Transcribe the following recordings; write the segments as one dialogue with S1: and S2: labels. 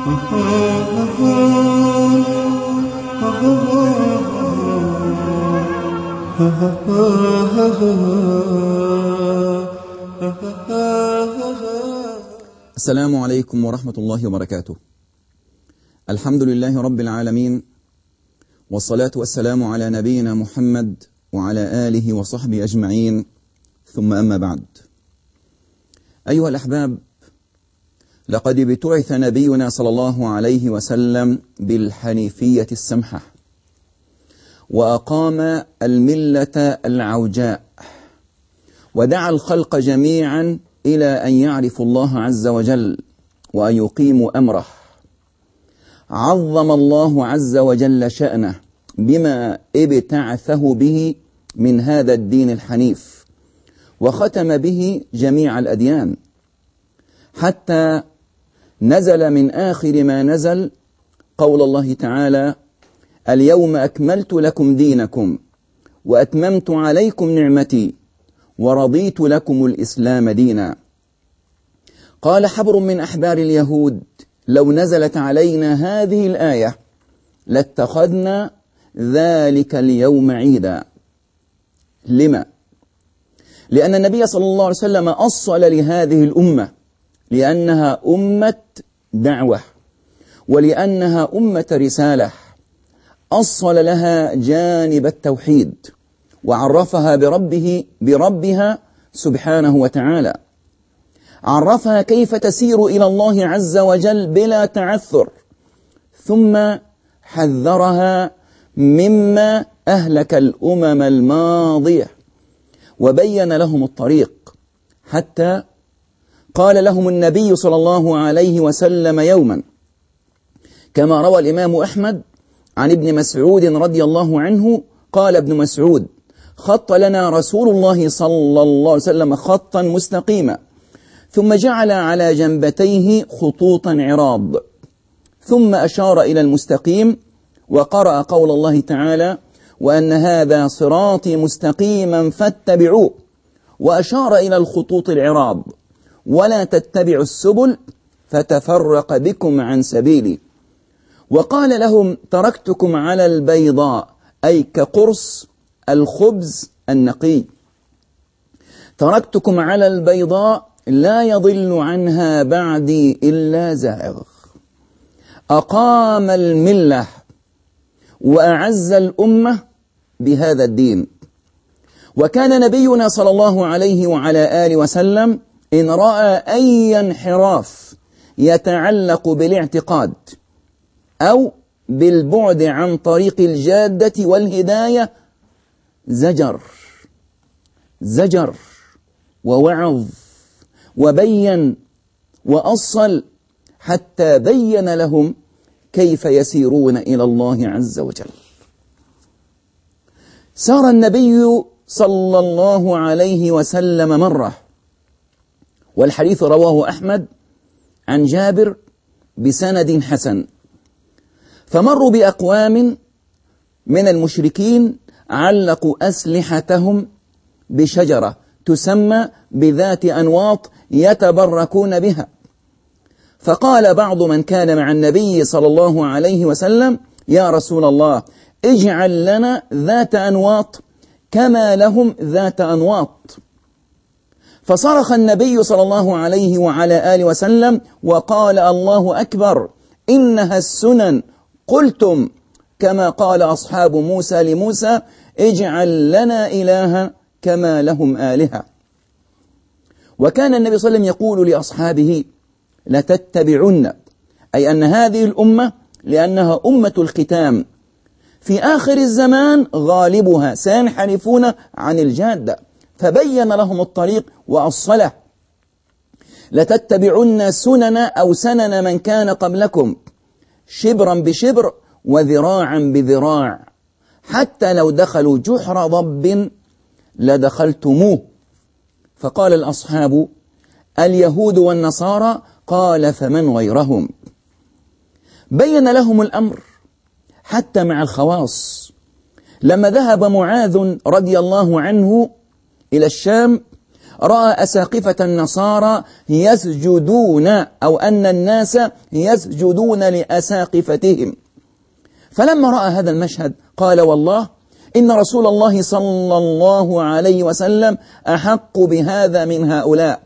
S1: السلام عليكم ورحمة الله وبركاته. الحمد لله رب العالمين، والصلاة والسلام على نبينا محمد وعلى آله وصحبه أجمعين، ثم أما بعد. أيها الأحباب، لقد ابتعث نبينا صلى الله عليه وسلم بالحنيفية السمحة، وأقام الملة العوجاء، ودعا الخلق جميعا إلى أن يعرفوا الله عز وجل وأن يقيموا أمره. عظم الله عز وجل شأنه بما ابتعثه به من هذا الدين الحنيف، وختم به جميع الأديان، حتى نزل من آخر ما نزل قول الله تعالى: اليوم أكملت لكم دينكم وأتممت عليكم نعمتي ورضيت لكم الإسلام دينا. قال حبر من أحبار اليهود: لو نزلت علينا هذه الآية لاتخذنا ذلك اليوم عيدا. لما؟ لأن النبي صلى الله عليه وسلم أصل لهذه الأمة، لأنها أمة دعوة، ولأنها أمة رسالة. أصل لها جانب التوحيد، وعرفها بربها سبحانه وتعالى. عرفها كيف تسير إلى الله عز وجل بلا تعثر، ثم حذرها مما أهلك الأمم الماضية، وبين لهم الطريق، حتى قال لهم النبي صلى الله عليه وسلم يوما، كما روى الإمام أحمد عن ابن مسعود رضي الله عنه، قال ابن مسعود: خط لنا رسول الله صلى الله عليه وسلم خطا مستقيما، ثم جعل على جنبتيه خطوطا عراض، ثم أشار إلى المستقيم، وقرأ قول الله تعالى: وأن هذا صراطي مستقيما فاتبعوه، وأشار إلى الخطوط العراض: ولا تتبعوا السبل فتفرق بكم عن سبيلي. وقال لهم: تركتكم على البيضاء، أي كقرص الخبز النقي، تركتكم على البيضاء لا يضل عنها بعدي إلا زائغ. أقام الملة وأعز الأمة بهذا الدين. وكان نبينا صلى الله عليه وعلى آله وسلم إن رأى أي انحراف يتعلق بالاعتقاد أو بالبعد عن طريق الجادة والهداية زجر ووعظ وبين وأصل، حتى بين لهم كيف يسيرون إلى الله عز وجل. سار النبي صلى الله عليه وسلم مرة، والحديث رواه أحمد عن جابر بسند حسن، فمروا بأقوام من المشركين علقوا أسلحتهم بشجرة تسمى بذات أنواط يتبركون بها، فقال بعض من كان مع النبي صلى الله عليه وسلم: يا رسول الله، اجعل لنا ذات أنواط كما لهم ذات أنواط. فصرخ النبي صلى الله عليه وعلى آله وسلم وقال: الله أكبر، إنها السنن، قلتم كما قال أصحاب موسى لموسى: اجعل لنا إلها كما لهم آلهة. وكان النبي صلى الله عليه وسلم يقول لأصحابه: لتتبعن، أي أن هذه الأمة لأنها أمة الختام، في آخر الزمان غالبها سينحرفون عن الجادة، فبين لهم الطريق وأصله: لتتبعن سنن أو سنن من كان قبلكم، شبرا بشبر وذراعا بذراع، حتى لو دخلوا جحر ضب لدخلتموه. فقال الأصحاب: اليهود والنصارى. قال: فمن غيرهم؟ بين لهم الأمر حتى مع الخواص. لما ذهب معاذ رضي الله عنه إلى الشام رأى أساقفة النصارى يسجدون، أو أن الناس يسجدون لأساقفتهم. فلما رأى هذا المشهد قال: والله إن رسول الله صلى الله عليه وسلم أحق بهذا من هؤلاء.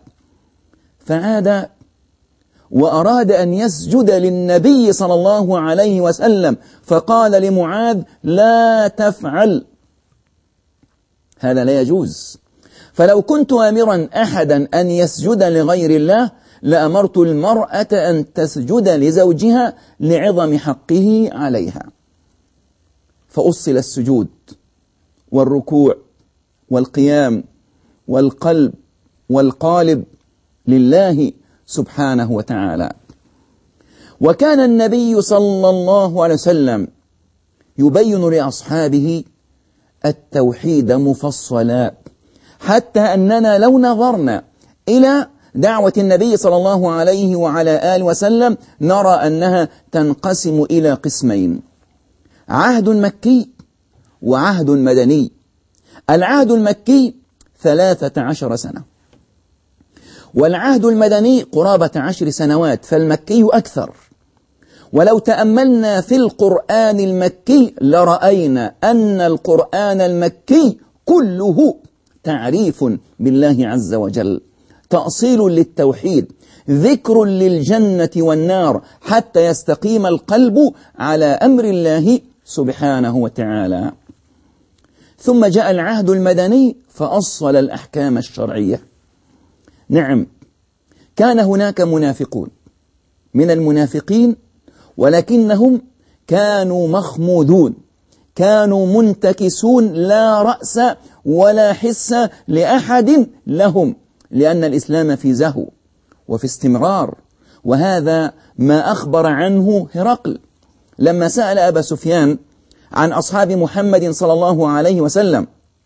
S1: فعاد وأراد أن يسجد للنبي صلى الله عليه وسلم، فقال لمعاذ: لا تفعل، هذا لا يجوز. فلو كنت آمرا أحدا أن يسجد لغير الله لأمرت المرأة أن تسجد لزوجها لعظم حقه عليها. فأصل السجود والركوع والقيام والقلب والقالب لله سبحانه وتعالى. وكان النبي صلى الله عليه وسلم يبين لأصحابه التوحيد مفصلا، حتى أننا لو نظرنا إلى دعوة النبي صلى الله عليه وعلى آله وسلم نرى أنها تنقسم إلى قسمين: عهد مكي وعهد مدني. العهد المكي 13 سنة، والعهد المدني قرابة 10 سنوات، فالمكي أكثر. ولو تأملنا في القرآن المكي لرأينا أن القرآن المكي كله تعريف بالله عز وجل، تأصيل للتوحيد، ذكر للجنة والنار، حتى يستقيم القلب على أمر الله سبحانه وتعالى. ثم جاء العهد المدني فأصل الأحكام الشرعية. نعم، كان هناك منافقون من المنافقين، ولكنهم كانوا مخمودون، كانوا منتكسون، لا رأس ولا حس لأحد لهم، لأن الإسلام في زهو وفي استمرار. وهذا ما أخبر عنه هرقل لما سأل أبا سفيان عن أصحاب محمد صلى الله عليه وسلم،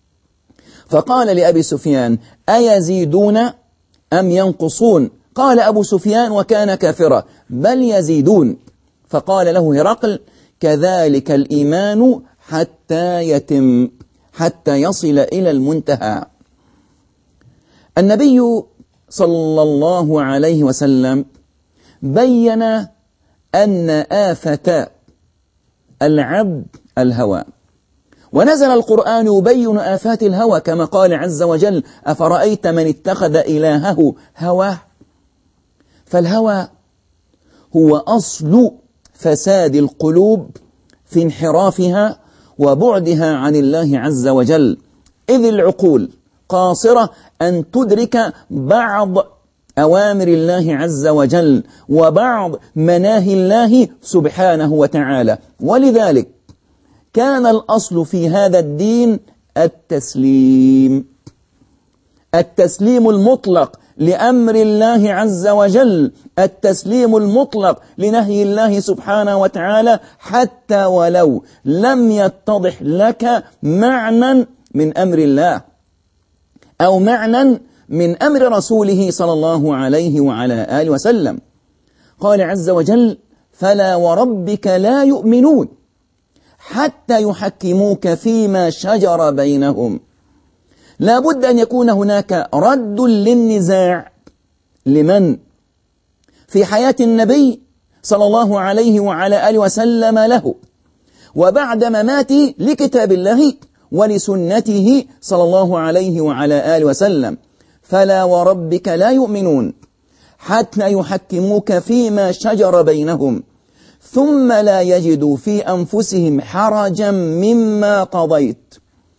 S1: فقال لأبي سفيان: أيزيدون أم ينقصون؟ قال أبو سفيان وكان كافرا: بل يزيدون. فقال له هرقل: كذلك الإيمان حتى يتم، حتى يصل إلى المنتهى. النبي صلى الله عليه وسلم بين أن آفة العبد الهوى، ونزل القرآن يبين آفات الهوى كما قال عز وجل: أفرأيت من اتخذ إلهه هواه. فالهوى هو أصل فساد القلوب في انحرافها وبعدها عن الله عز وجل، إذ العقول قاصرة أن تدرك بعض أوامر الله عز وجل وبعض مناهي الله سبحانه وتعالى. ولذلك كان الأصل في هذا الدين التسليم المطلق لأمر الله عز وجل، التسليم المطلق لنهي الله سبحانه وتعالى، حتى ولو لم يتضح لك معنى من أمر الله أو معنى من أمر رسوله صلى الله عليه وعلى آله وسلم. قال عز وجل: فلا وربك لا يؤمنون حتى يحكموك فيما شجر بينهم. لا بد أن يكون هناك رد للنزاع. لمن؟ في حياة النبي صلى الله عليه وعلى آله وسلم له، وبعد مماته لكتاب الله ولسنته صلى الله عليه وعلى آله وسلم. فلا وربك لا يؤمنون حتى يحكموك فيما شجر بينهم ثم لا يجدوا في أنفسهم حرجا مما قضيت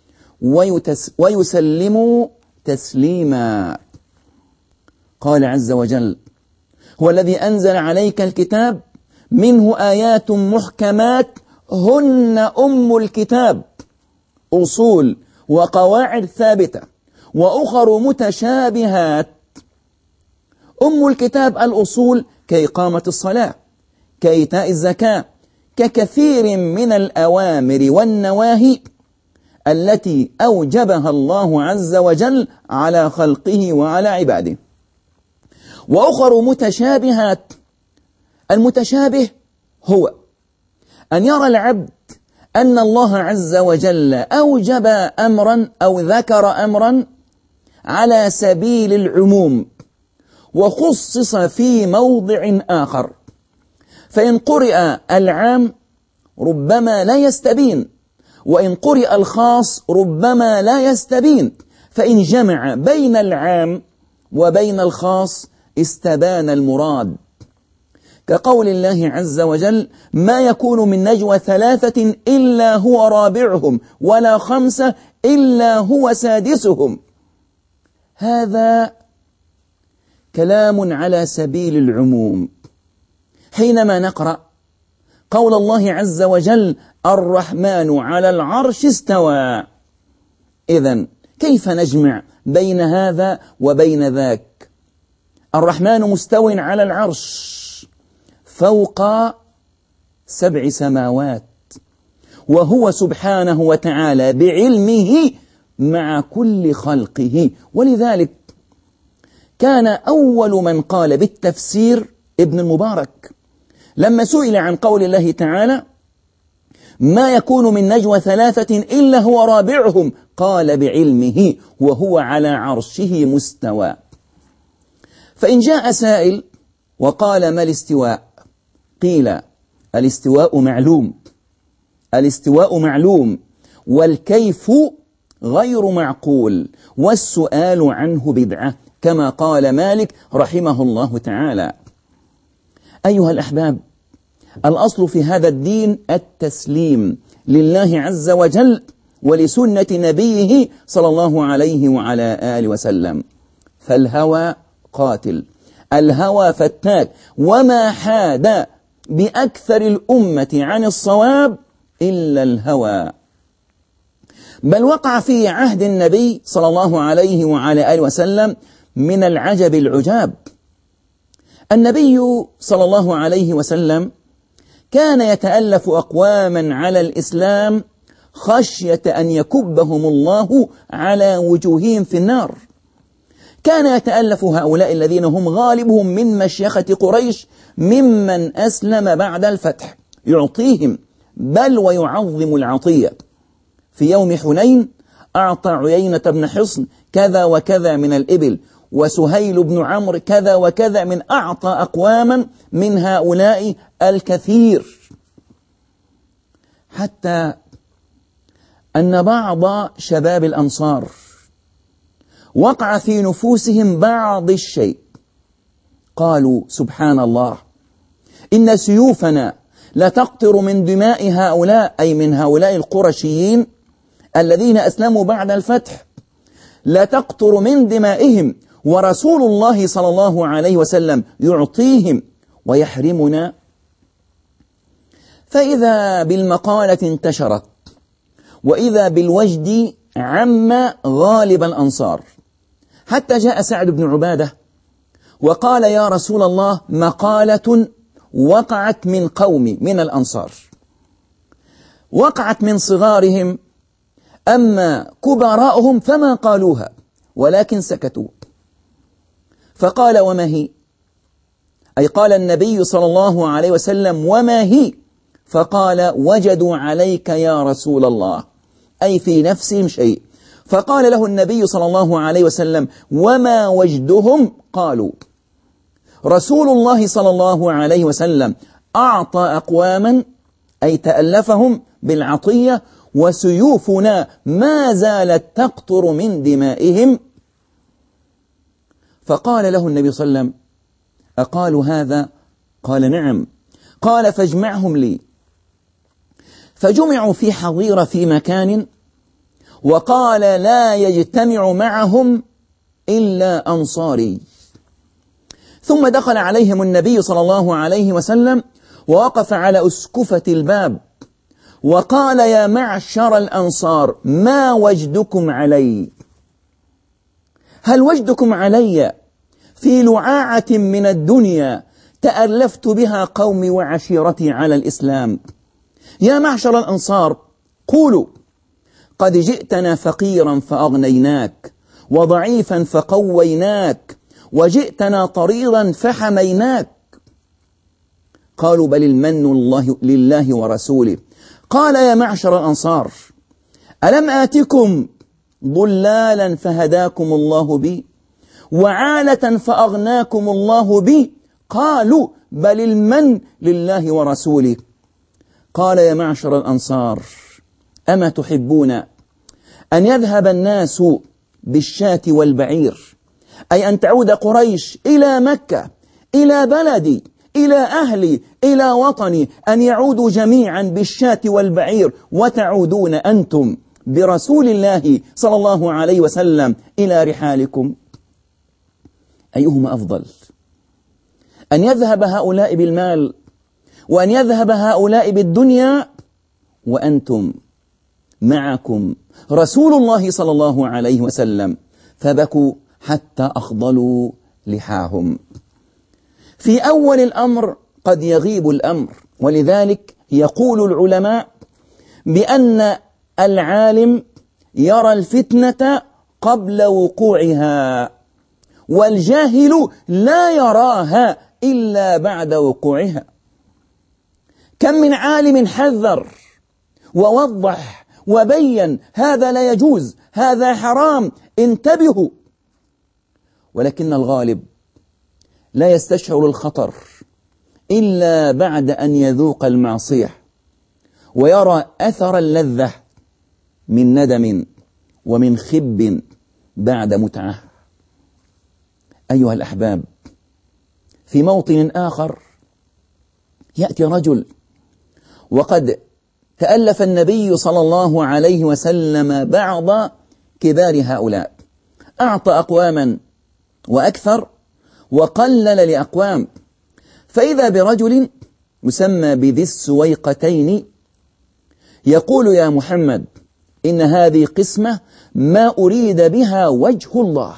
S1: ويسلموا تسليما. قال عز وجل: هو الذي أنزل عليك الكتاب منه آيات محكمات هن أم الكتاب، أصول وقواعد ثابتة، وأخر متشابهات. أم الكتاب الأصول كإقامة الصلاة، كإيتاء الزكاة، ككثير من الأوامر والنواهي التي أوجبها الله عز وجل على خلقه وعلى عباده. وأخر متشابهات. المتشابه هو أن يرى العبد أن الله عز وجل أوجب أمرا أو ذكر أمرا على سبيل العموم وخصص في موضع آخر، فإن قرئ العام ربما لا يستبين، وإن قرئ الخاص ربما لا يستبين، فإن جمع بين العام وبين الخاص استبان المراد، كقول الله عز وجل: ما يكون من نجوى ثلاثة إلا هو رابعهم ولا خمسة إلا هو سادسهم. هذا كلام على سبيل العموم. حينما نقرأ قول الله عز وجل: الرحمن على العرش استوى، إذن كيف نجمع بين هذا وبين ذاك؟ الرحمن مستو على العرش فوق 7 سماوات، وهو سبحانه وتعالى بعلمه مع كل خلقه. ولذلك كان أول من قال بالتفسير ابن المبارك لما سئل عن قول الله تعالى: ما يكون من نجوى ثلاثة إلا هو رابعهم، قال: بعلمه وهو على عرشه مستوى. فإن جاء سائل وقال: ما الاستواء؟ قيل: الاستواء معلوم، الاستواء معلوم، والكيف غير معقول، والسؤال عنه بدعة، كما قال مالك رحمه الله تعالى. أيها الأحباب، الأصل في هذا الدين التسليم لله عز وجل ولسنة نبيه صلى الله عليه وعلى آله وسلم. فالهوى قاتل، الهوى فتاك، وما حاد بأكثر الأمة عن الصواب إلا الهوى. بل وقع في عهد النبي صلى الله عليه وعلى آله وسلم من العجب العجاب. النبي صلى الله عليه وسلم كان يتألف أقواما على الإسلام خشية أن يكبهم الله على وجوههم في النار. كان يتألف هؤلاء الذين هم غالبهم من مشيخة قريش ممن أسلم بعد الفتح، يعطيهم بل ويعظم العطية. في يوم حنين أعطى عيينة بن حصن كذا وكذا من الإبل، وسهيل بن عمرو كذا وكذا من، أعطى أقواما من هؤلاء الكثير، حتى أن بعض شباب الأنصار وقع في نفوسهم بعض الشيء، قالوا: سبحان الله، إن سيوفنا لتقطر من دماء هؤلاء، أي من هؤلاء القرشيين الذين أسلموا بعد الفتح، لتقطر من دمائهم، ورسول الله صلى الله عليه وسلم يعطيهم ويحرمنا. فإذا بالمقالة انتشرت، وإذا بالوجد عم غالب الأنصار، حتى جاء سعد بن عبادة وقال: يا رسول الله، مقالة وقعت من قومي من الأنصار، وقعت من صغارهم، أما كبراءهم فما قالوها ولكن سكتوا. فقال: وما هي؟ أي قال النبي صلى الله عليه وسلم: وما هي؟ فقال: وجدوا عليك يا رسول الله، أي في نفسهم شيء. فقال له النبي صلى الله عليه وسلم: وما وجدهم؟ قالوا: رسول الله صلى الله عليه وسلم أعطى أقواما، أي تألفهم بالعطية، وسيوفنا ما زالت تقطر من دمائهم. فقال له النبي صلى الله عليه وسلم: أقالوا هذا؟ قال: نعم. قال: فاجمعهم لي. فجمعوا في حظيرة في مكان، وقال: لا يجتمع معهم إلا أنصاري. ثم دخل عليهم النبي صلى الله عليه وسلم ووقف على أسكفة الباب وقال: يا معشر الأنصار، ما وجدكم علي؟ هل وجدكم علي في لعاعة من الدنيا تألفت بها قومي وعشيرتي على الإسلام؟ يا معشر الأنصار، قولوا: قد جئتنا فقيرا فأغنيناك، وضعيفا فقويناك، وجئتنا طريضا فحميناك. قالوا: بل المن لله ورسوله. قال: يا معشر الأنصار، ألم آتكم ضلالا فهداكم الله بي وعالة فأغناكم الله بي؟ قالوا بل المن لله ورسوله. قال يا معشر الأنصار أما تحبون أن يذهب الناس بالشاة والبعير، أي أن تعود قريش إلى مكة، إلى بلدي، إلى أهلي، إلى وطني، أن يعودوا جميعا بالشاة والبعير، وتعودون أنتم برسول الله صلى الله عليه وسلم إلى رحالكم؟ أيهما أفضل؟ أن يذهب هؤلاء بالمال وأن يذهب هؤلاء بالدنيا وأنتم معكم رسول الله صلى الله عليه وسلم؟ فبكوا حتى أخضلوا لحاهم. في أول الأمر قد يغيب الأمر، ولذلك يقول العلماء بأن العالم يرى الفتنة قبل وقوعها، والجاهل لا يراها إلا بعد وقوعها. كم من عالم حذر ووضح وبين هذا لا يجوز، هذا حرام، انتبهوا، ولكن الغالب لا يستشعر الخطر إلا بعد أن يذوق المعصية ويرى أثر اللذة من ندم ومن خب بعد متعة. أيها الأحباب، في موطن آخر يأتي رجل وقد تألف النبي صلى الله عليه وسلم بعض كبار هؤلاء، أعطى أقواما وأكثر وقلل لأقوام، فإذا برجل يسمى بذي السويقتين يقول يا محمد إن هذه قسمة ما أريد بها وجه الله.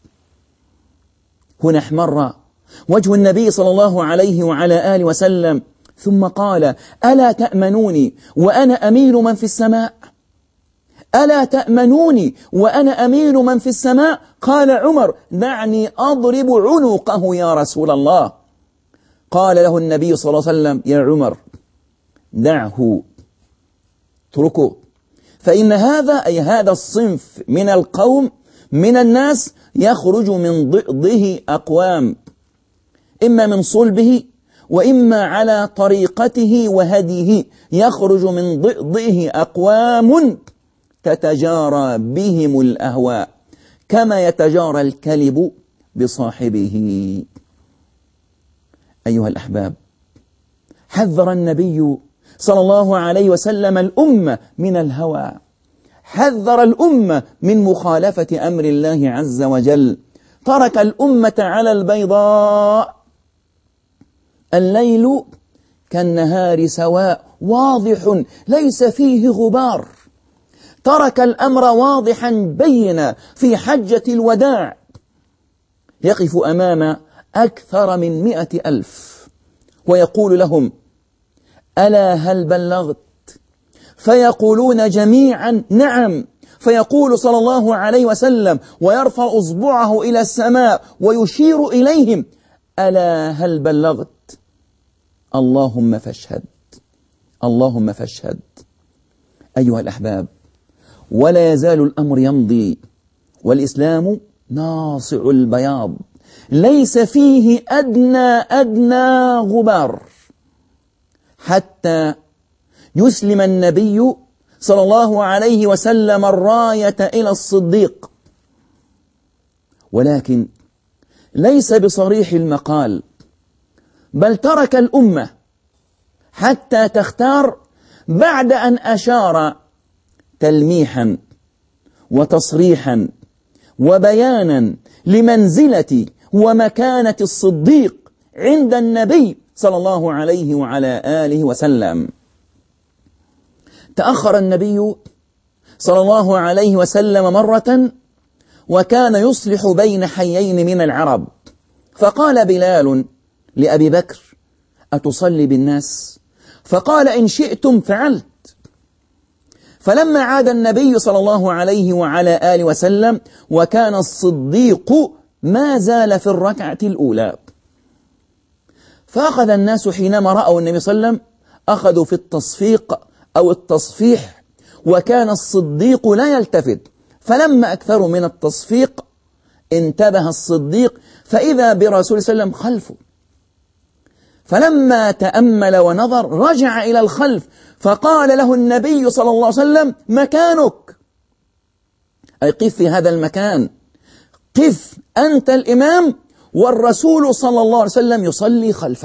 S1: هنا احمر وجه النبي صلى الله عليه وعلى آله وسلم، ثم قال ألا تأمنوني وأنا أمين من في السماء؟ ألا تأمنوني وأنا أمين من في السماء؟ قال عمر دعني أضرب عنقه يا رسول الله. قال له النبي صلى الله عليه وسلم يا عمر دعه، اتركه، فإن هذا أي هذا الصنف من القوم من الناس يخرج من ضئضه أقوام، إما من صلبه وإما على طريقته وهديه، يخرج من ضئضه أقوام تتجارى بهم الأهواء كما يتجارى الكلب بصاحبه. أيها الأحباب، حذر النبي صلى الله عليه وسلم الأمة من الهوى، حذر الأمة من مخالفة أمر الله عز وجل، ترك الأمة على البيضاء، الليل كالنهار سواء واضح ليس فيه غبار، ترك الأمر واضحا بينا في حجة الوداع، يقف أمام أكثر من 100,000 ويقول لهم ألا هل بلغت؟ فيقولون جميعا نعم، فيقول صلى الله عليه وسلم ويرفع أصبعه إلى السماء ويشير إليهم ألا هل بلغت؟ اللهم فاشهد، اللهم فاشهد. أيها الأحباب، ولا يزال الأمر يمضي والإسلام ناصع البياض، ليس فيه أدنى غبار، حتى يسلم النبي صلى الله عليه وسلم الراية إلى الصديق، ولكن ليس بصريح المقال، بل ترك الأمة حتى تختار بعد أن أشار تلميحا وتصريحا وبيانا لمنزلة ومكانة الصديق عند النبي صلى الله عليه وعلى آله وسلم. تأخر النبي صلى الله عليه وسلم مرة وكان يصلح بين حيين من العرب، فقال بلال لأبي بكر أتصلي بالناس؟ فقال إن شئتم فعلت. فلما عاد النبي صلى الله عليه وعلى آله وسلم وكان الصديق ما زال في الركعة الأولى، فأخذ الناس حينما رأوا النبي صلى الله عليه وسلم أخذوا في التصفيق أو التصفيح، وكان الصديق لا يلتفت، فلما أكثروا من التصفيق انتبه الصديق فإذا برسول صلى الله عليه وسلم خلفه، فلما تأمل ونظر رجع إلى الخلف فقال له النبي صلى الله عليه وسلم: مكانك، أي قف في هذا المكان، قف أنت الإمام والرسول صلى الله عليه وسلم يصلي خلفه.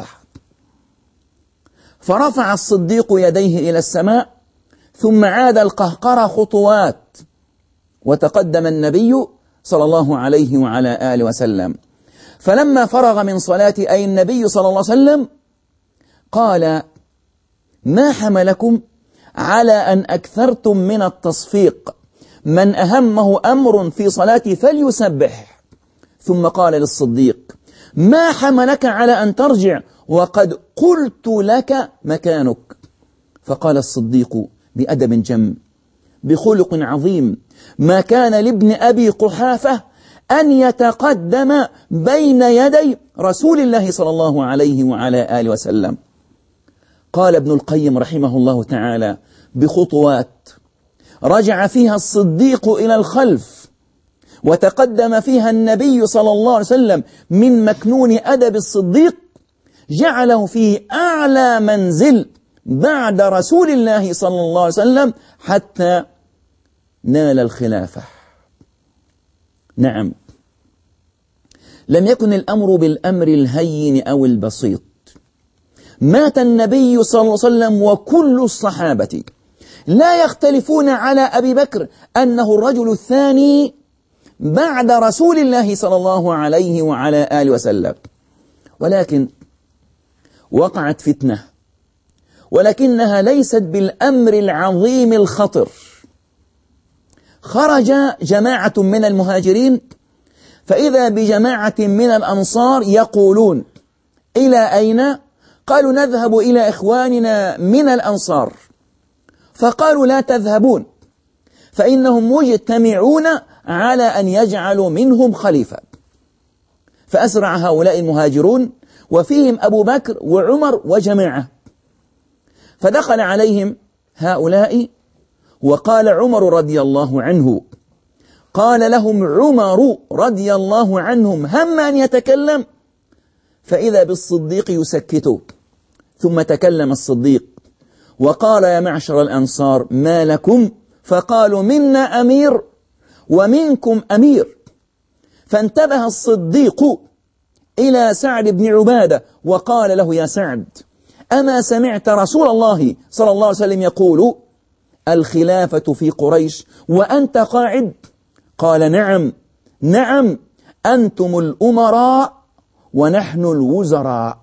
S1: فرفع الصديق يديه إلى السماء ثم عاد القهقرة خطوات وتقدم النبي صلى الله عليه وعلى آله وسلم. فلما فرغ من صلاته أي النبي صلى الله عليه وسلم قال: ما حملكم على أن أكثرتم من التصفيق؟ من أهمه أمر في صلاته فليسبح. ثم قال للصديق: ما حملك على أن ترجع وقد قلت لك مكانك؟ فقال الصديق بأدب جم بخلق عظيم: ما كان لابن أبي قحافة أن يتقدم بين يدي رسول الله صلى الله عليه وعلى آله وسلم. قال ابن القيم رحمه الله تعالى: بخطوات رجع فيها الصديق إلى الخلف وتقدم فيها النبي صلى الله عليه وسلم من مكنون أدب الصديق جعله في أعلى منزل بعد رسول الله صلى الله عليه وسلم حتى نال الخلافة. نعم، لم يكن الأمر بالأمر الهين أو البسيط. مات النبي صلى الله عليه وسلم وكل الصحابة لا يختلفون على أبي بكر أنه الرجل الثاني بعد رسول الله صلى الله عليه وعلى آله وسلم، ولكن وقعت فتنة، ولكنها ليست بالأمر العظيم الخطر. خرج جماعة من المهاجرين فإذا بجماعة من الأنصار يقولون: إلى أين؟ قالوا: نذهب إلى إخواننا من الأنصار. فقالوا: لا تذهبون، فإنهم مجتمعون على أن يجعلوا منهم خليفة. فأسرع هؤلاء المهاجرون وفيهم أبو بكر وعمر وجماعة، فدخل عليهم هؤلاء وقال عمر رضي الله عنه، قال لهم عمر رضي الله عنهم هم أن يتكلم، فإذا بالصديق يسكته. ثم تكلم الصديق وقال: يا معشر الأنصار ما لكم؟ فقالوا: منا أمير ومنكم أمير. فانتبه الصديق إلى سعد بن عبادة وقال له: يا سعد، أما سمعت رسول الله صلى الله عليه وسلم يقول: الخلافة في قريش وأنت قاعد؟ قال: نعم نعم، أنتم الأمراء ونحن الوزراء.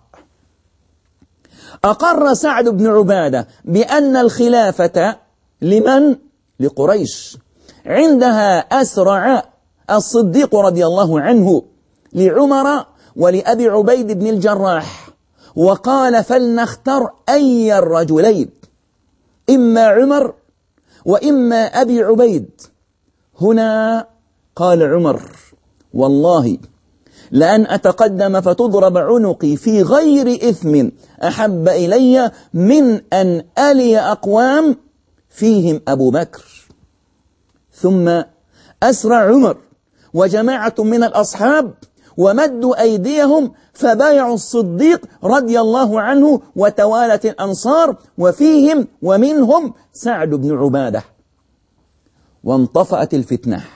S1: أقر سعد بن عبادة بأن الخلافة لمن؟ لقريش. عندها أسرع الصديق رضي الله عنه لعمر ولأبي عبيد بن الجراح وقال: فلنختر أي الرجلين، إما عمر وإما أبي عبيد. هنا قال عمر: والله لأن أتقدم فتضرب عنقي في غير إثم أحب إلي من أن ألي أقوام فيهم أبو بكر. ثم أسرع عمر وجماعة من الأصحاب ومدوا أيديهم فبايعوا الصديق رضي الله عنه، وتوالت الأنصار وفيهم ومنهم سعد بن عبادة، وانطفأت الفتنة.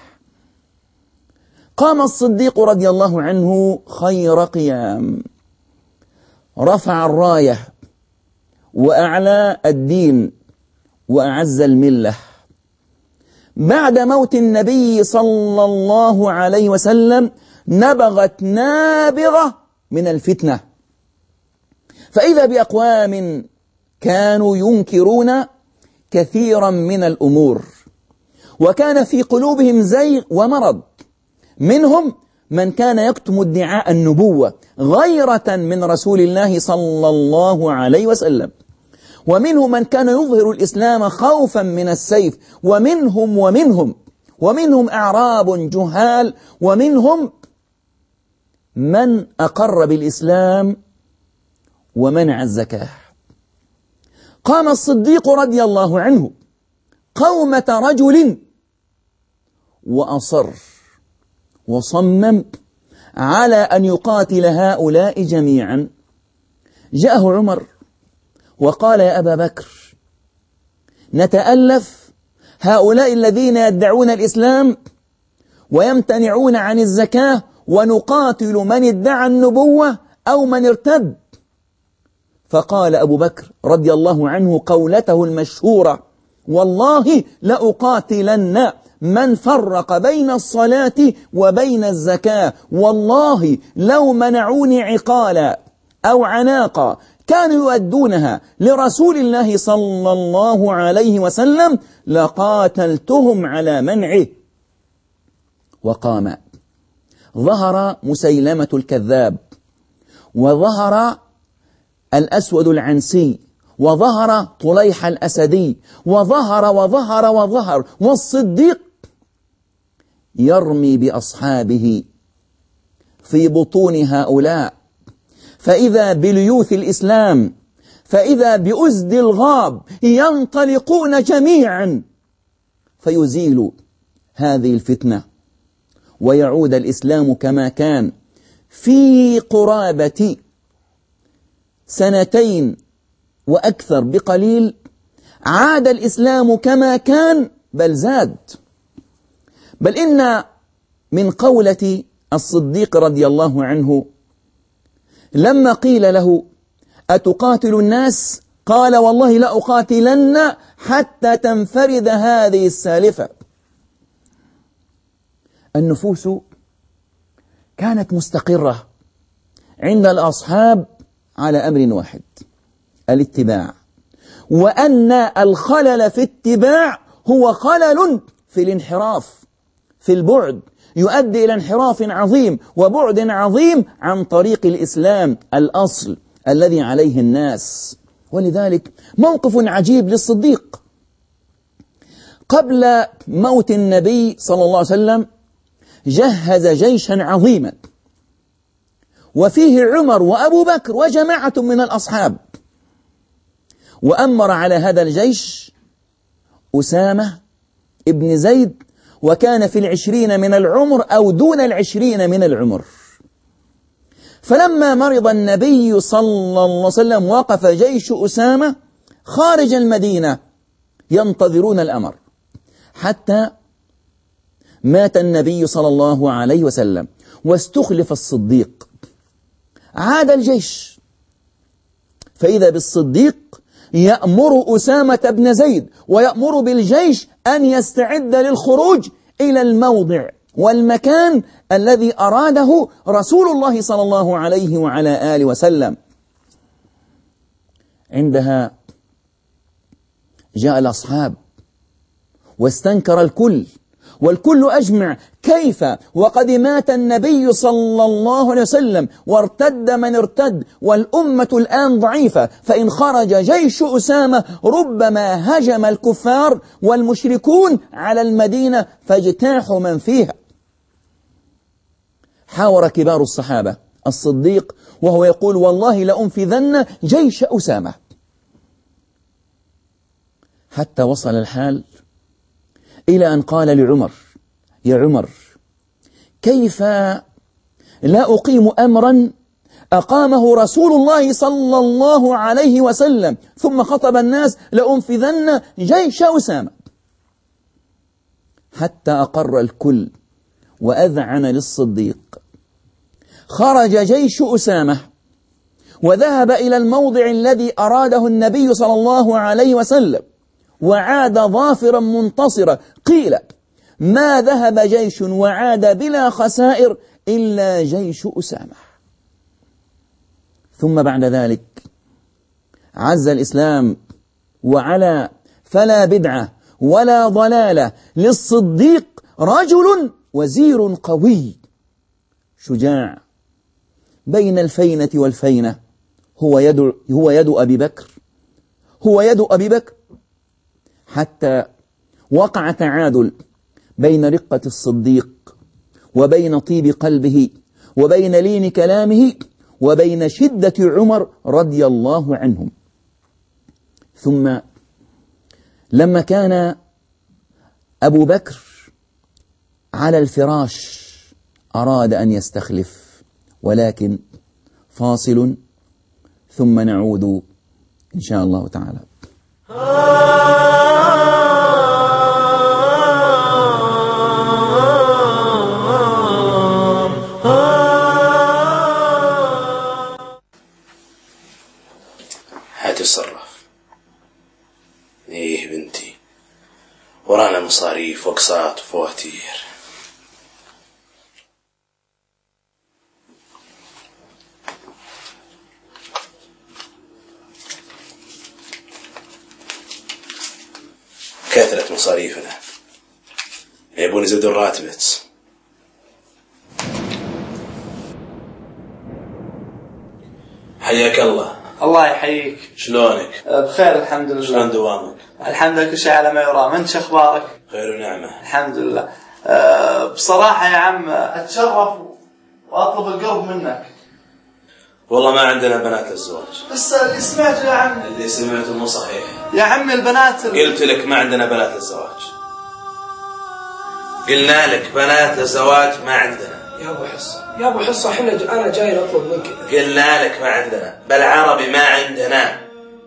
S1: قام الصديق رضي الله عنه خير قيام، رفع الراية وأعلى الدين وأعز الملة. بعد موت النبي صلى الله عليه وسلم نبغت نابغة من الفتنة، فإذا بأقوام كانوا ينكرون كثيرا من الأمور وكان في قلوبهم زيغ ومرض. منهم من كان يكتم ادعاء النبوة غيرة من رسول الله صلى الله عليه وسلم، ومنهم من كان يظهر الإسلام خوفا من السيف، ومنهم أعراب جهال، ومنهم من أقر بالإسلام ومنع الزكاة. قام الصديق رضي الله عنه قومة رجل وأصر وصمم على أن يقاتل هؤلاء جميعا. جاءه عمر وقال: يا أبا بكر، نتألف هؤلاء الذين يدعون الإسلام ويمتنعون عن الزكاة ونقاتل من ادعى النبوة أو من ارتد. فقال أبو بكر رضي الله عنه قولته المشهورة: والله لأقاتلن من فرق بين الصلاة وبين الزكاة، والله لو منعوني عقالا أو عناقا كانوا يؤدونها لرسول الله صلى الله عليه وسلم لقاتلتهم على منعه. وقام. ظهر مسيلمة الكذاب، وظهر الأسود العنسي، وظهر طليح الأسدي، وظهر والصديق يرمي بأصحابه في بطون هؤلاء، فإذا بليوث الإسلام، فإذا بأزد الغاب ينطلقون جميعا فيزيلوا هذه الفتنة، ويعود الإسلام كما كان. في قرابة 2 وأكثر بقليل عاد الإسلام كما كان، بل زاد. بل إن من قولة الصديق رضي الله عنه لما قيل له: أتقاتل الناس؟ قال: والله لا أقاتلن حتى تنفرد هذه السالفة. النفوس كانت مستقرة عند الأصحاب على أمر واحد: الاتباع، وأن الخلل في اتباع هو خلل في الانحراف، في البعد، يؤدي إلى انحراف عظيم وبعد عظيم عن طريق الإسلام الأصل الذي عليه الناس. ولذلك موقف عجيب للصديق. قبل موت النبي صلى الله عليه وسلم جهز جيشا عظيما، وفيه عمر وأبو بكر وجماعة من الأصحاب، وأمر على هذا الجيش أسامة ابن زيد، وكان في 20 من العمر أو دون 20 من العمر. فلما مرض النبي صلى الله عليه وسلم وقف جيش أسامة خارج المدينة ينتظرون الأمر، حتى مات النبي صلى الله عليه وسلم واستخلف الصديق. عاد الجيش، فإذا بالصديق يأمر أسامة بن زيد ويأمر بالجيش أن يستعد للخروج إلى الموضع والمكان الذي أراده رسول الله صلى الله عليه وعلى آله وسلم. عندها جاء الأصحاب واستنكر الكل، والكل أجمع: كيف وقد مات النبي صلى الله عليه وسلم وارتد من ارتد والأمة الآن ضعيفة، فإن خرج جيش أسامة ربما هجم الكفار والمشركون على المدينة فاجتاحوا من فيها. حاور كبار الصحابة الصديق وهو يقول: والله لأنفذن جيش أسامة. حتى وصل الحال إلى أن قال لعمر: يا عمر، كيف لا أقيم أمرا أقامه رسول الله صلى الله عليه وسلم ثم خطب الناس: لأنفذن جيش أسامة. حتى أقر الكل وأذعن للصديق. خرج جيش أسامة وذهب إلى الموضع الذي أراده النبي صلى الله عليه وسلم، وعاد ظافرا منتصرا. قيل: ما ذهب جيش وعاد بلا خسائر إلا جيش أسامة. ثم بعد ذلك عز الإسلام وعلى، فلا بدعة ولا ضلالة للصديق، رجل وزير قوي شجاع بين الفينة والفينة، هو يد أبي بكر، حتى وقع تعادل بين رقة الصديق وبين طيب قلبه وبين لين كلامه وبين شدة عمر رضي الله عنهم. ثم لما كان أبو بكر على الفراش أراد أن يستخلف، ولكن فاصل ثم نعود إن شاء الله تعالى.
S2: هتصرف ايه بنتي، ورانا مصاريف واقساط وفواتير. كثرت مصاريفنا، يبون يزيدون راتبك. حياك الله.
S3: الله يحييك.
S2: شلونك؟
S3: بخير الحمد لله.
S2: شلون دوامك؟
S3: الحمد لله كل شيء على ما يرام. انت شو اخبارك؟
S2: خير ونعمة
S3: الحمد لله. بصراحة يا عم اتشرف واطلب القرب منك.
S2: والله ما عندنا بنات للزواج.
S3: بس اللي سمعته يا عم،
S2: اللي سمعته مو صحيح
S3: يا عم. البنات
S2: قلت لك ما عندنا بنات للزواج. قلنا لك بنات للزواج ما عندنا
S4: يا ابو حصة، يا ابو حصة، انا جاي اطلب منك.
S2: قلنا لك ما عندنا، بالعربي ما عندنا.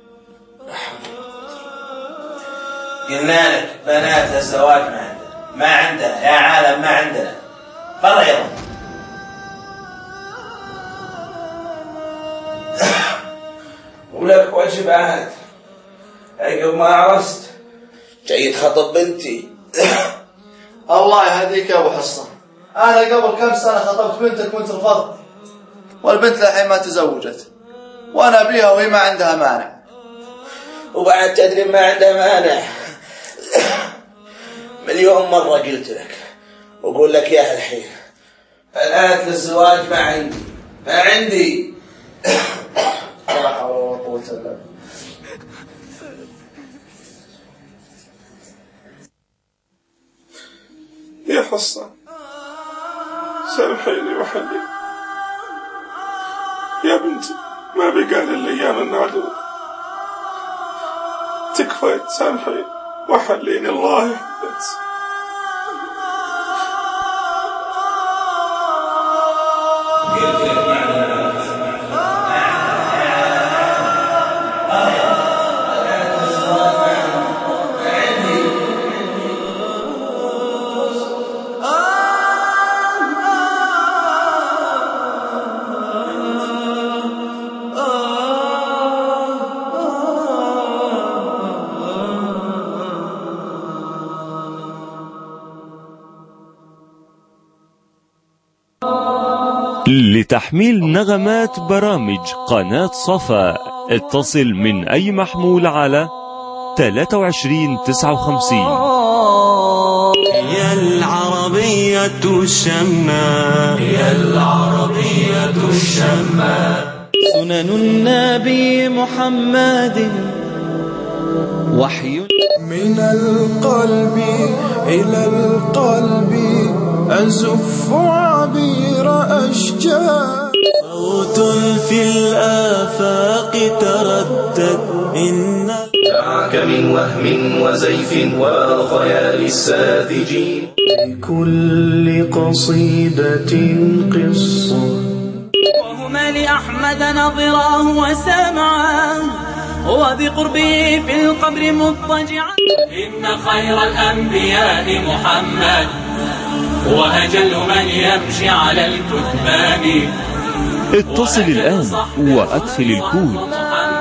S2: قلنا لك بنات للزواج ما عندنا يا عالم، ما عندنا. برا يلا. ولك واجبات عقب ما عرست جاي تخطب بنتي.
S3: الله يهديك يا ابو حصة. انا قبل كم سنة خطبت بنتك وانت رفضت، والبنت للحين ما تزوجت، وانا بيها وهي ما عندها مانع.
S2: وبعد تدري ما عندها مانع. مليون مرة قلت لك وأقول لك يا الحين، بنات للزواج ما عندي.
S3: لا حول ولا قوة إلا بالله.
S5: يا حصة سامحيني وحلي يا بنتي، ما بقى لي الأيام النادرة. تكفى تسامحين وحليني، الله يحفظك.
S6: لتحميل نغمات برامج قناة صفا اتصل من أي محمول على 2359.
S7: يا العربية الشماء، يا العربية الشماء. سنن النبي محمد وحي
S8: من القلب إلى القلب، أزف عبير أشجار.
S7: صوت في الآفاق تردد، إن دعك من وهم وزيف وخيال الساذجين. لكل قصيدة قصة،
S9: وهما لأحمد نظراه وسمعاه، وبقربه في القبر مضطجعا. إن خير الأنبياء محمد، وأجل من يمشي على الكتمان.
S6: اتصل الآن وأدخل الكود.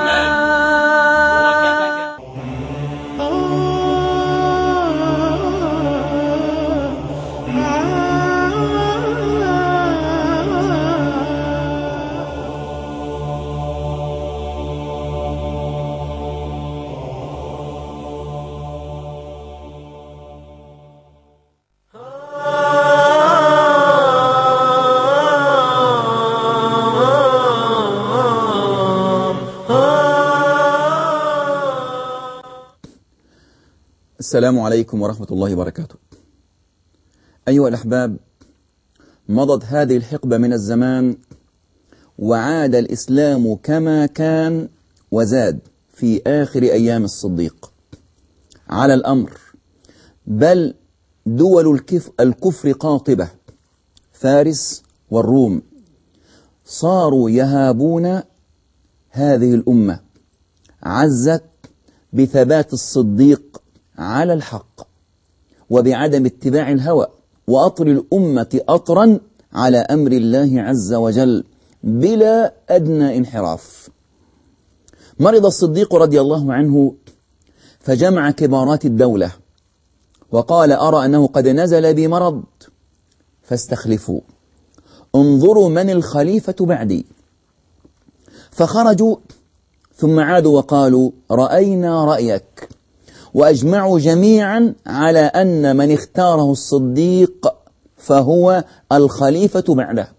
S1: السلام عليكم ورحمة الله وبركاته. أيها الأحباب، مضت هذه الحقبة من الزمان وعاد الإسلام كما كان وزاد في آخر أيام الصديق على الأمر، بل دول الكفر قاطبة، فارس والروم، صاروا يهابون هذه الأمة، عزت بثبات الصديق على الحق وبعدم اتباع الهوى وأطر الأمة أطرا على أمر الله عز وجل بلا أدنى انحراف. مرض الصديق رضي الله عنه فجمع كبارات الدولة وقال: أرى أنه قد نزل بي مرض فاستخلفوا، انظروا من الخليفة بعدي. فخرجوا ثم عادوا وقالوا: رأينا رأيك، وأجمعوا جميعا على أن من اختاره الصديق فهو الخليفة بعده.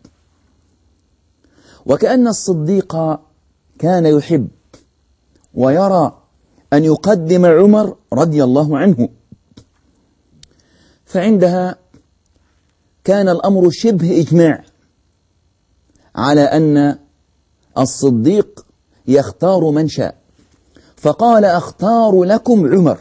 S1: وكأن الصديق كان يحب ويرى أن يقدم عمر رضي الله عنه، فعندها كان الأمر شبه إجماع على أن الصديق يختار من شاء، فقال: أختار لكم عمر.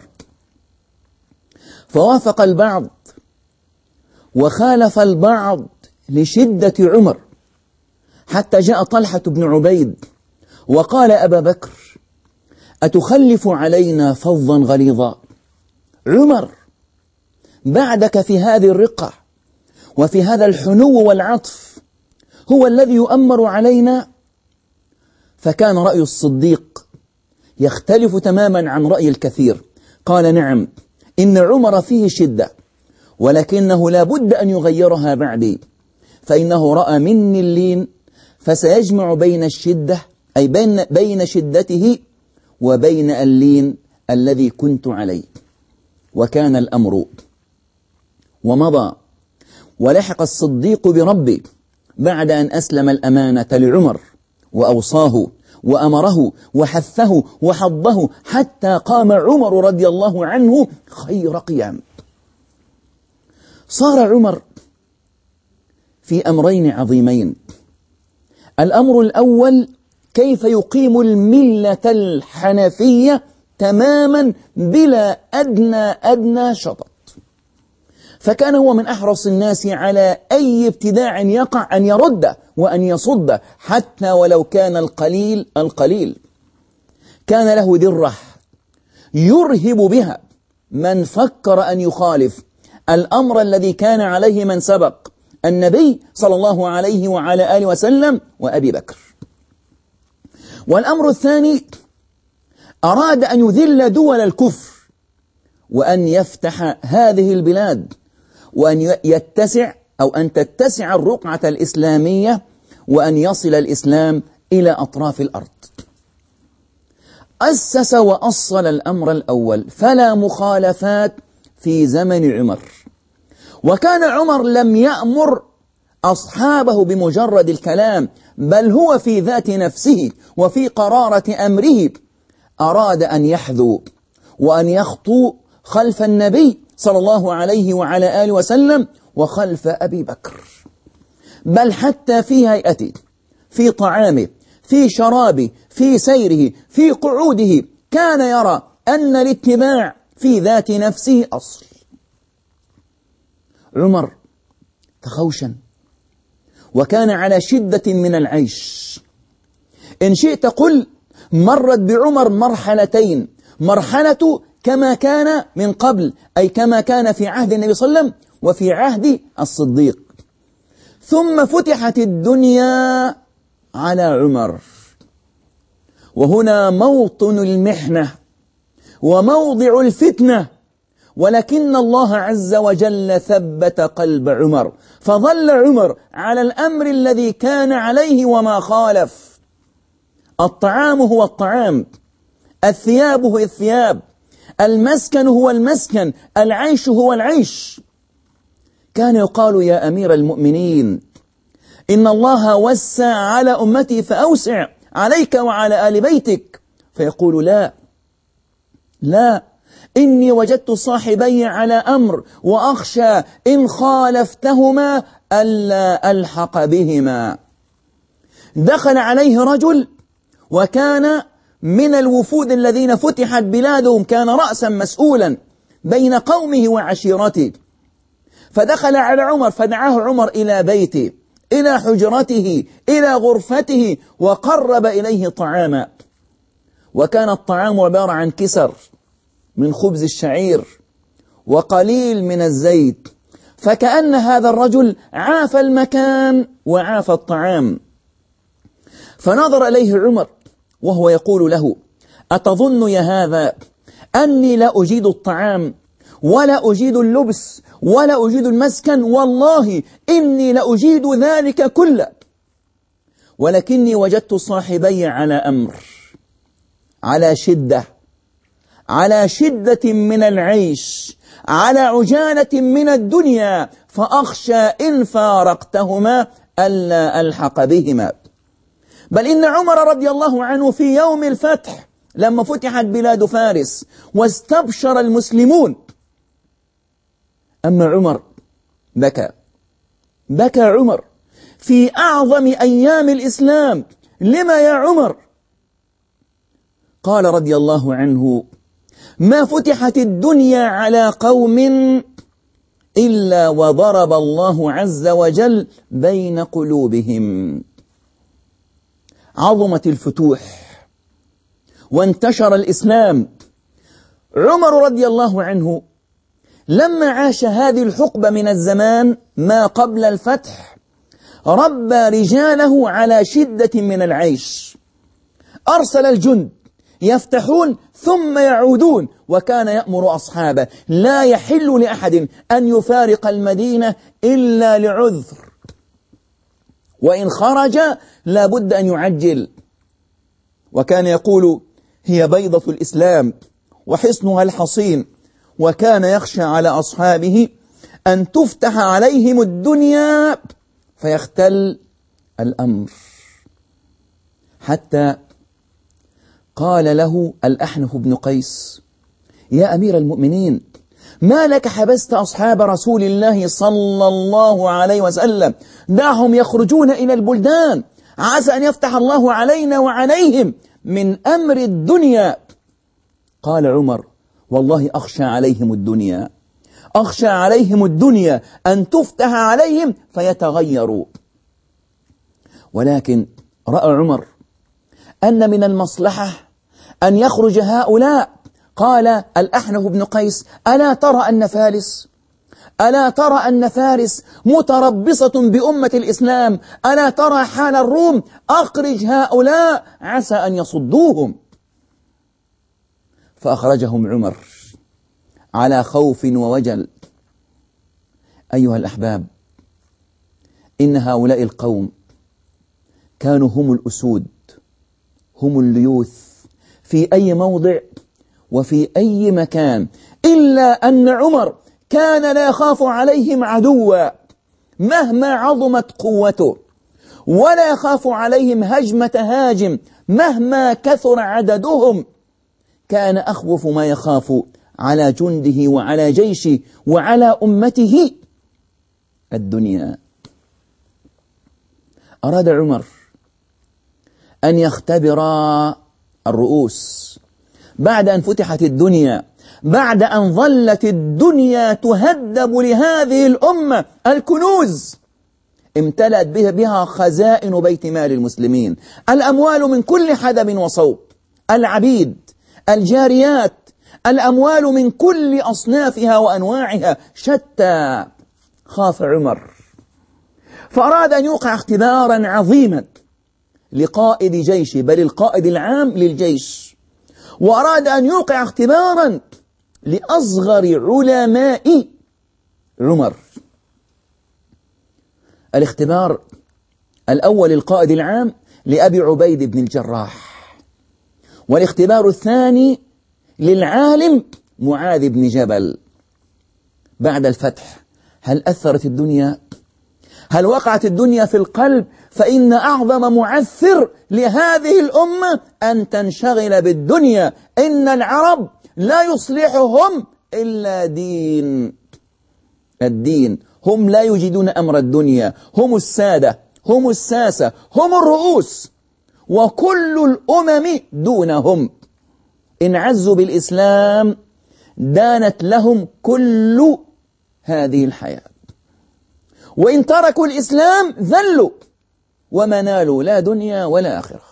S1: فوافق البعض وخالف البعض لشدة عمر، حتى جاء طلحة بن عبيد وقال: أبا بكر، أتخلف علينا فظا غليظا؟ عمر بعدك في هذه الرقة وفي هذا الحنو والعطف هو الذي يؤمر علينا. فكان رأي الصديق يختلف تماما عن رأي الكثير. قال: نعم، إن عمر فيه شدة، ولكنه لا بد أن يغيرها بعدي، فإنه رأى مني اللين، فسيجمع بين الشدة، أي بين شدته وبين اللين الذي كنت عليه. وكان الأمر ومضى، ولحق الصديق بربي بعد أن أسلم الأمانة لعمر، وأوصاه وأمره وحثه وحضه، حتى قام عمر رضي الله عنه خير قيام. صار عمر في أمرين عظيمين. الأمر الأول: كيف يقيم الملة الحنفية تماما بلا أدنى شطط. فكان هو من أحرص الناس على أي ابتداع يقع أن يرده وأن يصده، حتى ولو كان القليل. كان له ذرة يرهب بها من فكر أن يخالف الأمر الذي كان عليه من سبق، النبي صلى الله عليه وعلى آله وسلم وأبي بكر. والأمر الثاني: أراد أن يذل دول الكفر وأن يفتح هذه البلاد، وأن يتسع أو أن تتسع الرقعة الإسلامية، وأن يصل الإسلام إلى أطراف الأرض. أسس وأصل الأمر الأول، فلا مخالفات في زمن عمر. وكان عمر لم يأمر أصحابه بمجرد الكلام، بل هو في ذات نفسه وفي قرارة أمره أراد أن يحذو وأن يخطو خلف النبي صلى الله عليه وعلى آله وسلم وخلف أبي بكر، بل حتى في هيئته، في طعامه، في شرابه، في سيره، في قعوده، كان يرى أن الاتباع في ذات نفسه أصل. عمر تخوشا، وكان على شدة من العيش. إن شئت قل مرت بعمر مرحلتين: مرحلة كما كان من قبل، أي كما كان في عهد النبي صلى الله عليه وسلم وفي عهد الصديق، ثم فتحت الدنيا على عمر. وهنا موطن المحنة وموضع الفتنة، ولكن الله عز وجل ثبت قلب عمر، فظل عمر على الأمر الذي كان عليه وما خالف. الطعام هو الطعام، الثياب هو الثياب، المسكن هو المسكن، العيش هو العيش. كان يقال: يا أمير المؤمنين، إن الله وسع على أمتي فأوسع عليك وعلى آل بيتك. فيقول: لا، إني وجدت صاحبي على أمر، وأخشى إن خالفتهما ألا ألحق بهما. دخل عليه رجل وكان من الوفود الذين فتحت بلادهم، كان رأسا مسؤولا بين قومه وعشيرته، فدخل على عمر فدعاه عمر إلى بيته، إلى حجرته، إلى غرفته، وقرب إليه طعاما. وكان الطعام عبارة عن كسر من خبز الشعير وقليل من الزيت، فكأن هذا الرجل عاف المكان وعاف الطعام. فنظر إليه عمر وهو يقول له: أتظن يا هذا أني لا أجيد الطعام ولا أجيد اللبس ولا أجيد المسكن؟ والله إني لأجيد ذلك كله، ولكني وجدت صاحبي على أمر، على شدة من العيش، على عجالة من الدنيا، فأخشى إن فارقتهما ألا ألحق بهما. بل إن عمر رضي الله عنه في يوم الفتح لما فتحت بلاد فارس واستبشر المسلمون، أما عمر بكى عمر في أعظم أيام الإسلام. لما يا عمر؟ قال رضي الله عنه: ما فتحت الدنيا على قوم إلا وضرب الله عز وجل بين قلوبهم. عظمت الفتوح وانتشر الإسلام. عمر رضي الله عنه لما عاش هذه الحقبة من الزمان ما قبل الفتح ربى رجاله على شدة من العيش، أرسل الجند يفتحون ثم يعودون، وكان يأمر أصحابه: لا يحل لأحد أن يفارق المدينة إلا لعذر، وإن خرج لا بد أن يعجل. وكان يقول: هي بيضة الإسلام وحصنها الحصين. وكان يخشى على أصحابه أن تفتح عليهم الدنيا فيختل الأمر، حتى قال له الأحنف بن قيس: يا أمير المؤمنين، ما لك حبست أصحاب رسول الله صلى الله عليه وسلم؟ دعهم يخرجون إلى البلدان، عسى أن يفتح الله علينا وعليهم من أمر الدنيا. قال عمر: والله أخشى عليهم الدنيا أن تفتح عليهم فيتغيروا. ولكن رأى عمر أن من المصلحة أن يخرج هؤلاء. قال الأحنف بن قيس: ألا ترى أن فارس متربصة بأمة الإسلام؟ ألا ترى حال الروم؟ أخرج هؤلاء عسى أن يصدوهم. فأخرجهم عمر على خوف ووجل. أيها الأحباب، إن هؤلاء القوم كانوا هم الأسود، هم الليوث في أي موضع وفي أي مكان، إلا أن عمر كان لا يخاف عليهم عدوا مهما عظمت قوته، ولا يخاف عليهم هجمة هاجم مهما كثر عددهم. كان أخوف ما يخاف على جنده وعلى جيشه وعلى أمته الدنيا. أراد عمر أن يختبر الرؤوس بعد أن فتحت الدنيا، بعد أن ظلت الدنيا تهدب لهذه الأمة الكنوز، امتلأت بها خزائن بيت مال المسلمين، الأموال من كل حدب وصوب، العبيد، الجاريات، الأموال من كل أصنافها وأنواعها شتى. خاف عمر فأراد أن يوقع اختبارا عظيما لقائد جيش، بل القائد العام للجيش، وأراد أن يوقع اختبارا لأصغر علماء عمر. الاختبار الأول القائد العام لأبي عبيد بن الجراح، والاختبار الثاني للعالم معاذ بن جبل. بعد الفتح هل أثرت الدنيا؟ هل وقعت الدنيا في القلب؟ فإن أعظم معثر لهذه الأمة أن تنشغل بالدنيا. إن العرب لا يصلحهم إلا الدين. هم لا يجدون أمر الدنيا، هم السادة، هم الساسة، هم الرؤوس، وكل الأمم دونهم. إن عزوا بالإسلام دانت لهم كل هذه الحياة. وإن تركوا الإسلام ذلوا وما نالوا لا دنيا ولا آخرة.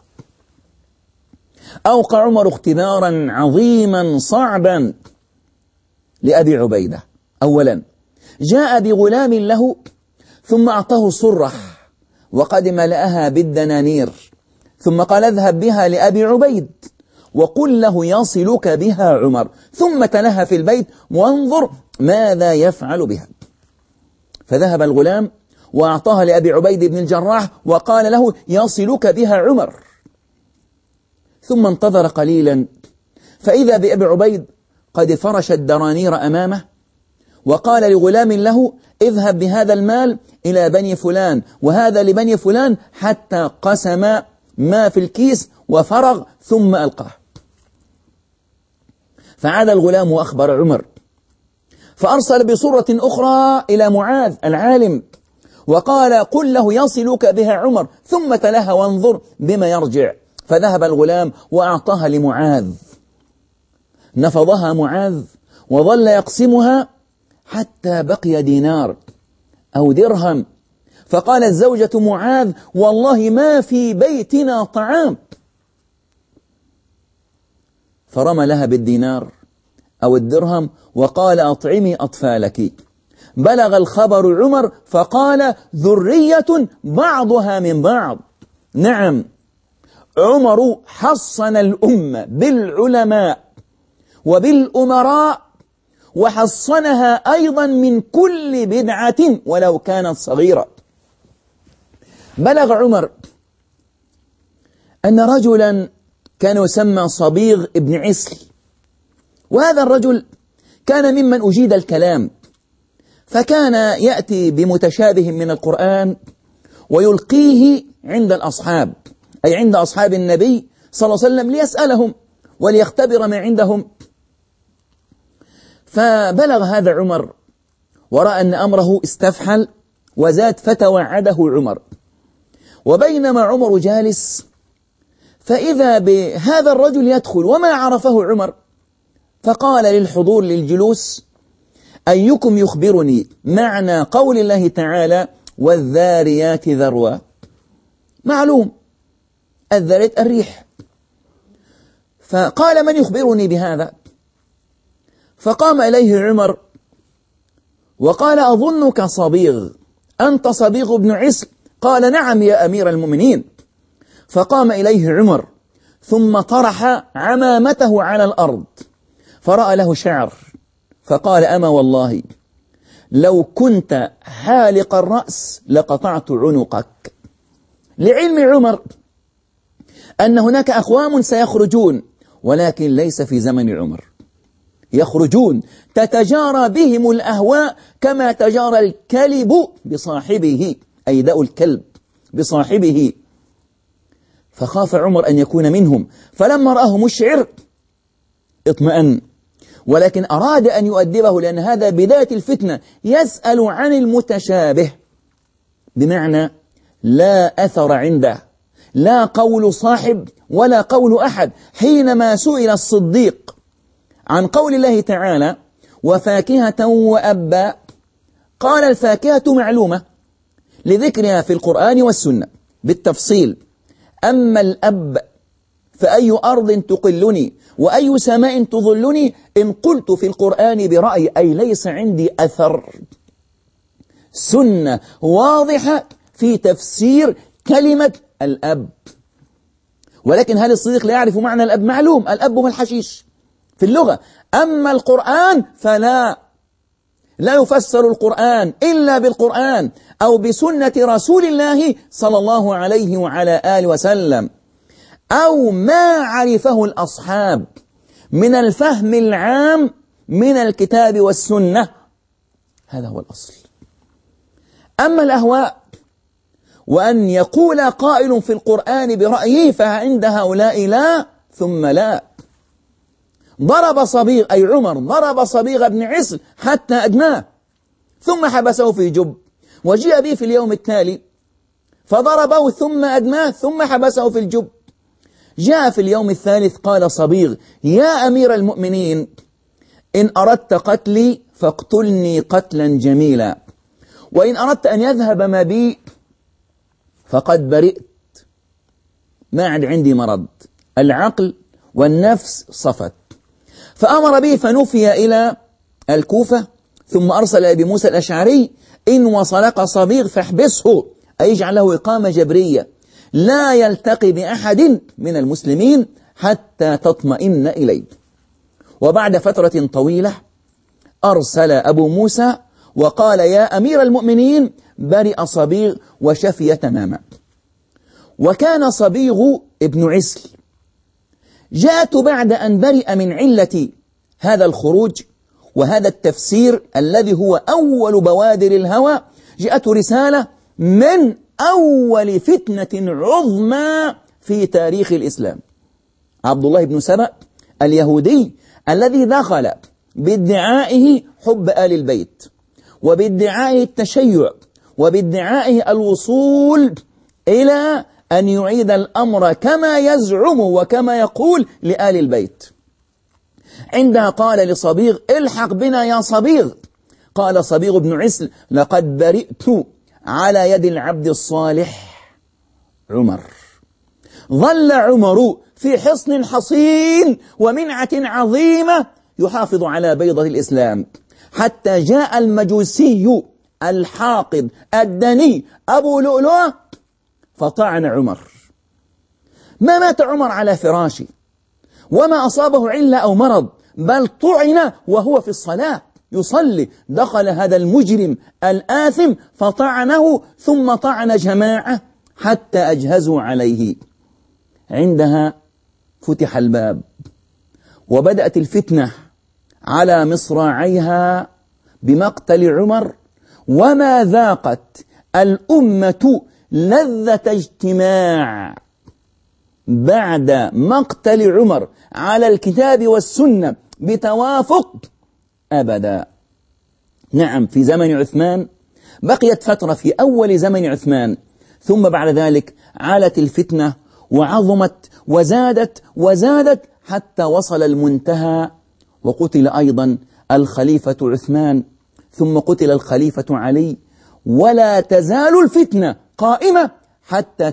S1: أوقع عمر اختبارا عظيما صعبا لأبي عبيدة. أولا جاء بغلام له ثم أعطاه صرح وقد ملأها بالدنانير، ثم قال اذهب بها لأبي عبيد وقل له يصلك بها عمر، ثم تلها في البيت وانظر ماذا يفعل بها. فذهب الغلام وأعطاها لأبي عبيد بن الجراح وقال له يصلك بها عمر، ثم انتظر قليلا فإذا بأبي عبيد قد فرش الدنانير أمامه وقال لغلام له اذهب بهذا المال إلى بني فلان وهذا لبني فلان، حتى قسم ما في الكيس وفرغ ثم ألقاه. فعاد الغلام وأخبر عمر، فأرسل بصورة أخرى إلى معاذ العالم وقال قل له يصلك بها عمر، ثم تلها وانظر بما يرجع. فذهب الغلام وأعطاها لمعاذ، نفضها معاذ وظل يقسمها حتى بقي دينار أو درهم، فقالت زوجة معاذ والله ما في بيتنا طعام، فرمى لها بالدينار أو الدرهم وقال أطعمي أطفالك. بلغ الخبر عمر فقال ذرية بعضها من بعض. نعم، عمر حصن الأمة بالعلماء وبالأمراء وحصنها أيضا من كل بدعة ولو كانت صغيرة. بلغ عمر أن رجلا كان يسمى صبيغ ابن عسل، وهذا الرجل كان ممن أجيد الكلام، فكان يأتي بمتشابه من القرآن ويلقيه عند الأصحاب، أي عند أصحاب النبي صلى الله عليه وسلم ليسألهم وليختبر ما عندهم. فبلغ هذا عمر ورأى أن أمره استفحل وزاد فتوعده عمر. وبينما عمر جالس فإذا بهذا الرجل يدخل وما عرفه عمر، فقال للحضور للجلوس أيكم يخبرني معنى قول الله تعالى والذاريات ذروا؟ معلوم الذاريات الريح. فقال من يخبرني بهذا؟ فقام إليه عمر وقال أظنك صبيغ، أنت صبيغ بن عسل؟ قال نعم يا أمير المؤمنين. فقام إليه عمر ثم طرح عمامته على الأرض فرأى له شعر، فقال أما والله لو كنت حالق الرأس لقطعت عنقك. لعلم عمر أن هناك أقوام سيخرجون ولكن ليس في زمن عمر، يخرجون تتجارى بهم الأهواء كما تجارى الكلب بصاحبه، أي داء الكلب بصاحبه. فخاف عمر أن يكون منهم، فلما رآه مشعر اطمأن، ولكن أراد أن يؤدبه لأن هذا بداية الفتنة. يسأل عن المتشابه بمعنى لا أثر عنده، لا قول صاحب ولا قول أحد. حينما سئل الصديق عن قول الله تعالى وفاكهة وأبا، قال الفاكهة معلومة لذكرها في القرآن والسنة بالتفصيل، أما الأب فأي أرض تقلني وأي سماء تظلني إن قلت في القرآن برأي، أي ليس عندي أثر. سنة واضحة في تفسير كلمة الأب. ولكن هل الصديق لا يعرف معنى الأب؟ معلوم، الأب هو الحشيش في اللغة. أما القرآن فلا يفسر القرآن إلا بالقرآن أو بسنة رسول الله صلى الله عليه وعلى آله وسلم، أو ما عرفه الأصحاب من الفهم العام من الكتاب والسنة. هذا هو الأصل. أما الأهواء وأن يقول قائل في القرآن برأيه فعند هؤلاء لا ثم لا. ضرب صبيغ، أي عمر ضرب صبيغ بن عسل حتى أدماه، ثم حبسه في جب، وجيء به في اليوم التالي فضربه ثم أدماه ثم حبسه في الجب. جاء في اليوم الثالث قال صبيغ يا أمير المؤمنين إن أردت قتلي فاقتلني قتلا جميلا، وإن أردت أن يذهب ما بي فقد برئت، ما عاد عندي مرض، العقل والنفس صفت. فأمر به فنفي إلى الكوفة، ثم أرسل أبي موسى الأشعري: إن وصلك صبيغ فاحبسه، أي اجعل له إقامة جبرية، لا يلتقي بأحد من المسلمين حتى تطمئن إليه. وبعد فترة طويلة أرسل أبو موسى وقال: يا أمير المؤمنين، برئ صبيغ وشفي تماما. وكان صبيغ ابن عسل. جاءت بعد أن برئ من علة هذا الخروج وهذا التفسير الذي هو أول بوادر الهوى، جاءت رسالة من أول فتنة عظمى في تاريخ الإسلام. عبد الله بن سبأ اليهودي الذي دخل بادعائه حب آل البيت، وبادعائه التشيع، وبادعائه الوصول إلى أن يعيد الأمر كما يزعم وكما يقول لآل البيت. عندها قال لصبيغ: الحق بنا يا صبيغ. قال صبيغ بن عسل: لقد برئت على يد العبد الصالح عمر. ظل عمر في حصن حصين ومنعة عظيمة يحافظ على بيضة الإسلام، حتى جاء المجوسي الحاقد الدني أبو لؤلؤة فطعن عمر. ما مات عمر على فراشه، وما أصابه علة أو مرض، بل طعن وهو في الصلاة يصلي. دخل هذا المجرم الآثم فطعنه، ثم طعن جماعة حتى أجهزوا عليه. عندها فتح الباب وبدأت الفتنة على مصراعيها بمقتل عمر، وما ذاقت الأمة لذة اجتماع بعد مقتل عمر على الكتاب والسنة بتوافق أبدا. نعم، في زمن عثمان بقيت فترة في أول زمن عثمان، ثم بعد ذلك علت الفتنة وعظمت وزادت حتى وصل المنتهى، وقتل أيضا الخليفة عثمان، ثم قتل الخليفة علي، ولا تزال الفتنة قائمة حتى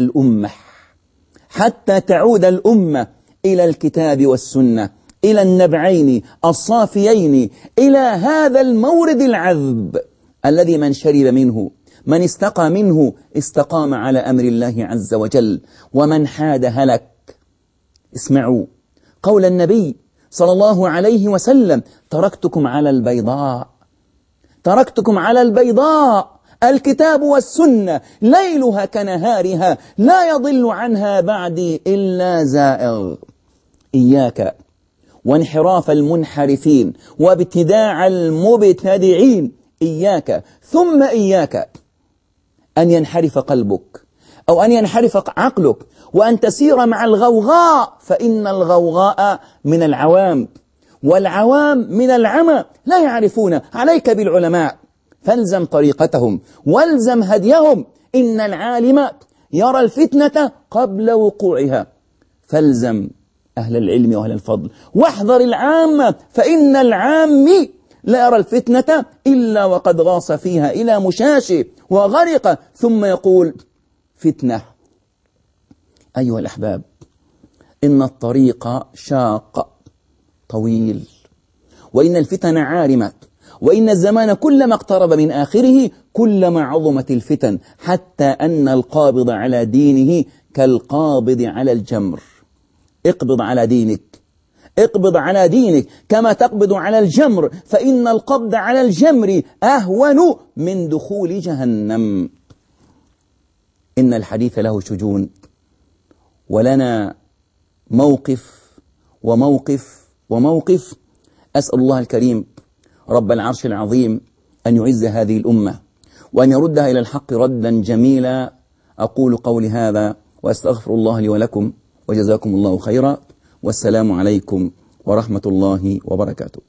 S1: تعود الأمة إلى الكتاب والسنة، إلى النبعين الصافيين، إلى هذا المورد العذب الذي من شرب منه، من استقى منه استقام على أمر الله عز وجل، ومن حاد هلك. اسمعوا قول النبي صلى الله عليه وسلم: تركتكم على البيضاء الكتاب والسنة ليلها كنهارها لا يضل عنها بعدي إلا زائغ. إياك وانحراف المنحرفين وابتداع المبتدعين، إياك ثم إياك أن ينحرف قلبك أو أن ينحرف عقلك وأن تسير مع الغوغاء، فإن الغوغاء من العوام والعوام من العمى، لا يعرفون. عليك بالعلماء، فالزم طريقتهم والزم هديهم. إن العالم يرى الفتنة قبل وقوعها، فالزم أهل العلم وأهل الفضل، واحذر العامة، فإن العام لا يرى الفتنة إلا وقد غاص فيها إلى مشاشه وغرق، ثم يقول: فتنة. أيها الأحباب، إن الطريق شاق طويل، وإن الفتن عارمة، وإن الزمان كلما اقترب من آخره كلما عظمت الفتن، حتى أن القابض على دينه كالقابض على الجمر. اقبض على دينك كما تقبض على الجمر، فإن القبض على الجمر أهون من دخول جهنم. إن الحديث له شجون، ولنا موقف. أسأل الله الكريم رب العرش العظيم أن يعز هذه الأمة وأن يردها إلى الحق ردا جميلا. أقول قولي هذا وأستغفر الله لي ولكم، وجزاكم الله خيرا، والسلام عليكم ورحمة الله وبركاته.